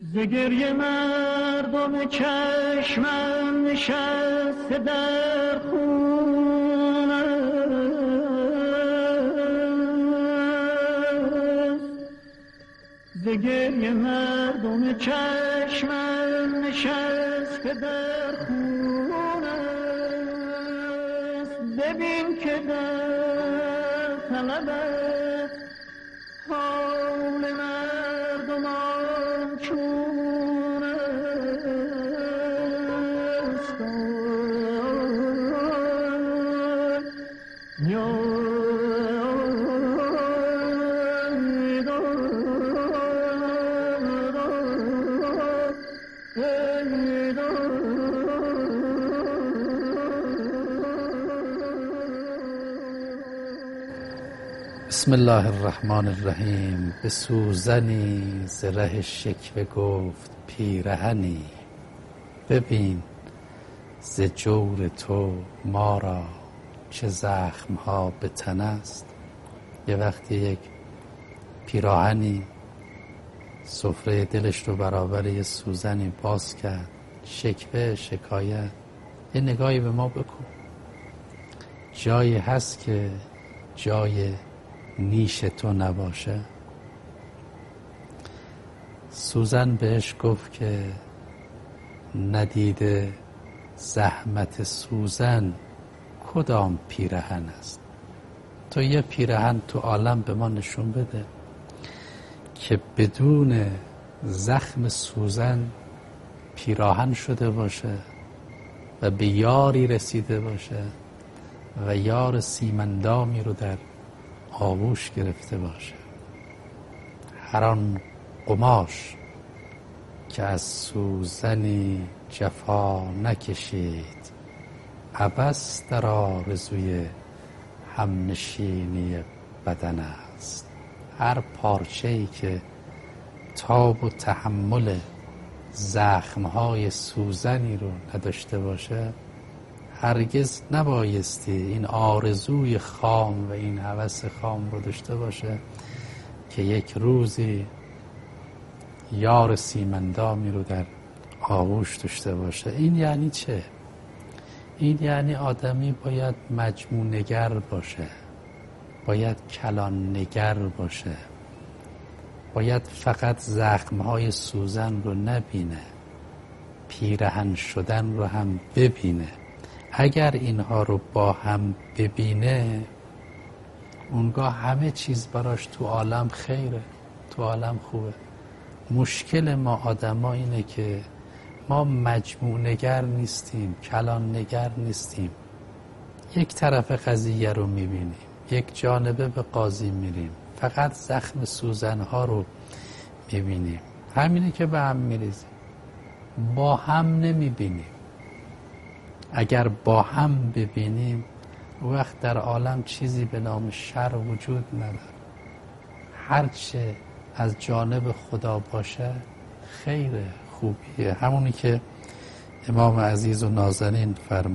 ز گریه مردم چشمم نشسته در خون است، ز گریه مردم چشمم نشسته در خون است. ببین که در طلبت حال مردمان چون است. بسم الله الرحمن الرحیم. به سوزنی ز ره شکوه گفت پیرهنی، ببین ز جور تو ما را چه زخمها به تن است. یه وقتی یک پیراهنی سفره دلش رو برابر یه سوزنی باز کرد، شکوه، شکایت، یه نگاهی به ما بکن. جایی هست که جای نیش تو نباشه؟ سوزن بهش گفت که ندیده زحمت سوزن کدام پیرهن است. تو یه پیرهن تو عالم به ما نشون بده که بدون زخم سوزن پیراهن شده باشه و به یاری رسیده باشه و یار سیمندامی رو در آغوش گرفته باشه. هر آن قماش که از سوزنی جفا نکشید، عبث در آرزوی همنشینی بدن است. هر پارچه‌ای که تاب و تحمل زخمهای سوزنی رو نداشته باشه، هرگز نبایستی این آرزوی خام و این هوس خام رو داشته باشه که یک روزی یار سیمندامی رو در آغوش داشته باشه. این یعنی چه؟ این یعنی آدمی باید مجموع نگر باشه، باید کلان نگر باشه، باید فقط زخمهای سوزن رو نبینه، پیرهن شدن رو هم ببینه. اگر اینها رو با هم ببینه، اونگاه همه چیز براش تو عالم خیره، تو عالم خوبه. مشکل ما آدما اینه که ما مجموع نگر نیستیم، کلان نگر نیستیم. یک طرف قضیه رو میبینیم، یک جانبه به قاضی میریم، فقط زخم سوزنها رو میبینیم. همینه که به هم میریزیم، با هم نمیبینیم. اگر با هم ببینیم، وقت در عالم چیزی به نام شر وجود نداره. هرچه از جانب خدا باشه خیر، خوبیه. همونی که امام عزیز و نازنین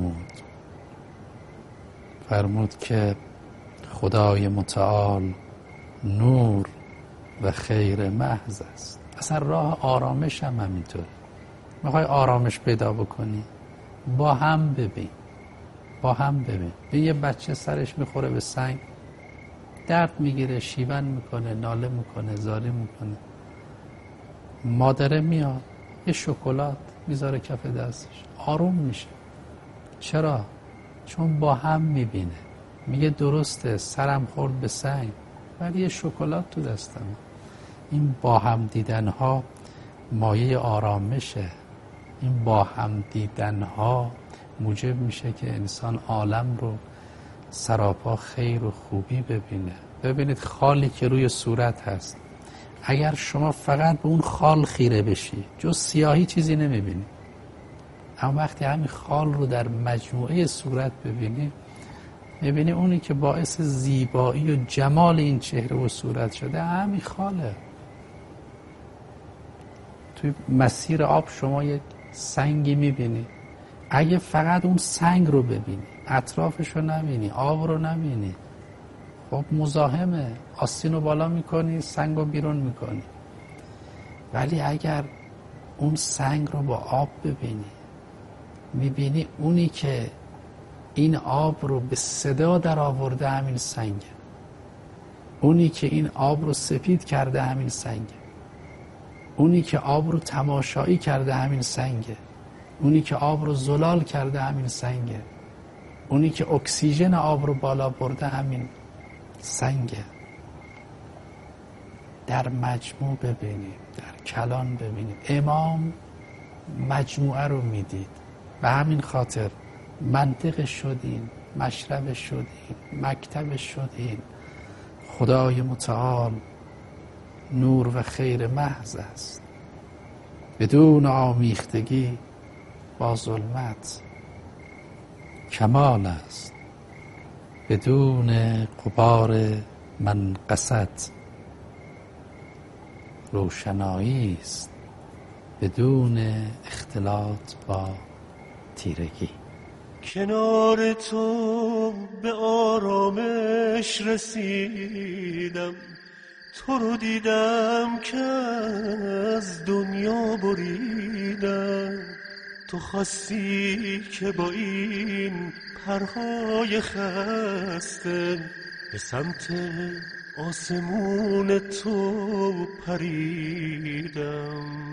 فرمود که خدای متعال نور و خیر محض است. اصلا راه آرامش هم همینطوره. میخوای آرامش پیدا بکنی، با هم ببین. به یه بچه سرش میخوره به سنگ، درد میگیره، شیون میکنه، ناله میکنه، زاری میکنه. مادره میاد یه شکلات میذاره کف دستش، آروم میشه. چرا؟ چون با هم میبینه. میگه درسته سرم خورد به سنگ، ولی یه شکلات تو دستم. این با هم دیدنها مایه آرامشه. این با هم دیدنها موجب میشه که انسان عالم رو سراپا خیر و خوبی ببینه. ببینید خالی که روی صورت هست، اگر شما فقط به اون خال خیره بشی، جز سیاهی چیزی نمیبینی. اما وقتی همین خال رو در مجموعه صورت ببینی، میبینی اونی که باعث زیبایی و جمال این چهره و صورت شده همین خاله. توی مسیر آب شما یک سنگی میبینی، اگه فقط اون سنگ رو ببینی، اطرافش رو نبینی، آب رو نبینی، خب مزاحمه، آستین رو بالا میکنی، سنگ رو بیرون میکنی. ولی اگر اون سنگ رو با آب ببینی، میبینی اونی که این آب رو به صدا در آورده همین سنگه، اونی که این آب رو سفید کرده همین سنگه، اونی که آب رو تماشایی کرده همین سنگه، اونی که آب رو زلال کرده همین سنگه، اونی که اکسیژن آب رو بالا برده همین سنگه. در مجموع ببینیم، در کلان ببینیم. امام مجموعه رو میدید، به همین خاطر منطق شدین، مشرب شدین، مکتب شدین. خدای متعال نور و خیر محض است، بدون آمیختگی با ظلمت کمال است، بدون غبار منقصت روشنایی است، بدون اختلاط با تیرگی. کنار تو به آرامش رسیدم، تو رو دیدم که از دنیا بریدم. تو خواستی که با این پرهای خسته به سمت آسمون تو پریدم.